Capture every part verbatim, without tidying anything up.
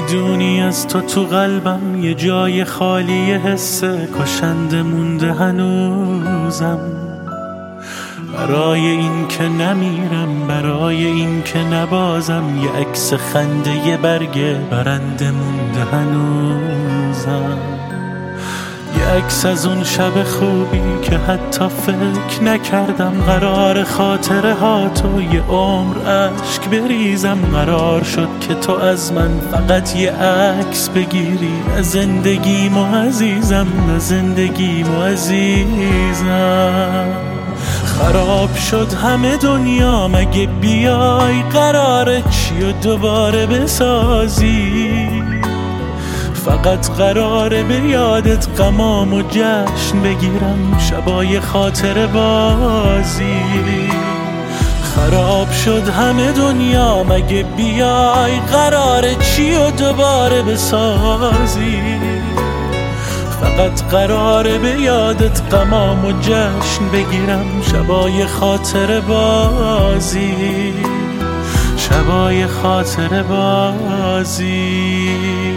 میدونی از تو تو قلبم یه جای خالی حسه کشنده مونده هنوزم. برای این که نمیرم، برای این که نبازم، یه عکس خنده یه برگ برنده مونده هنوزم. یه عکس از اون شب خوبی که حتی فکر نکردم قرار خاطره ها تو یه عمر عشق بریزم. قرار شد که تو از من فقط یه عکس بگیری، نه زندگیمو عزیزم، نه زندگیمو عزیزم. خراب شد همه دنیا، مگه بیای قراره چی و دوباره بسازی؟ فقط قراره به یادت غمام و جشن بگیرم، شبای خاطر بازی. خراب شد همه دنیا، مگه بیای قراره چی و دوباره بسازی؟ فقط قراره به یادت غمام و جشن بگیرم، شبای خاطر بازی، شبای خاطر بازی.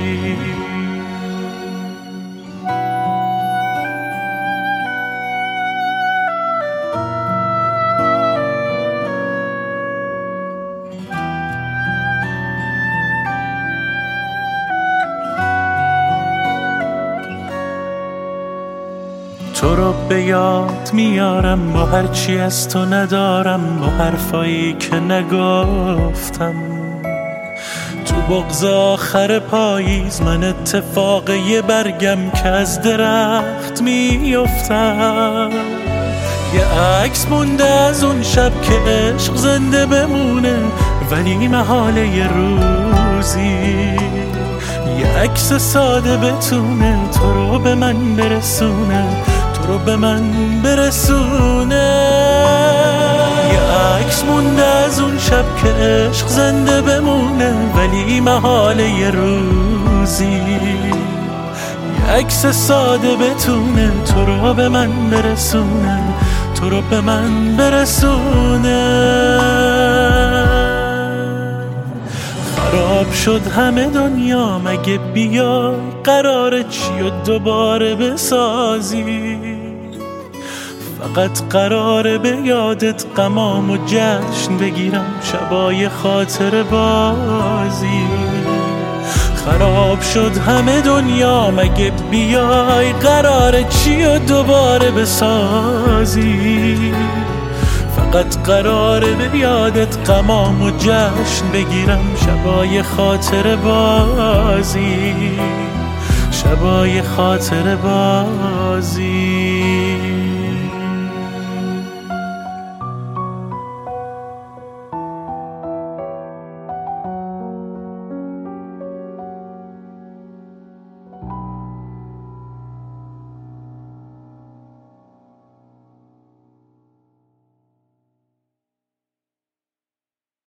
تو رو به یاد میارم با هرچی از تو ندارم، با حرفایی که نگفتم. تو بغض آخر پاییز من اتفاق یه برگم که از درخت میافتم. یه عکس مونده از اون شب که عشق زنده بمونه، ولی محاله یه روزی یه عکس ساده بتونه تو رو به من برسونه، تو رو به من برسونه. یه عکس مونده از اون شب که عشق زنده بمونه، ولی محاله یه روزی یه عکس ساده بتونه تو رو به من برسونه، تو رو به من برسونه. خراب شد همه دنیا، مگه بیای قراره چی و دوباره بسازی؟ فقط قراره به یادت غمام و جشن بگیرم، شبای خاطر بازی. خراب شد همه دنیا، مگه بیای قراره چی و دوباره بسازی؟ فقط قراره به یادت غمام و جشن بگیرم، شبای خاطر بازی، شبای خاطر بازی.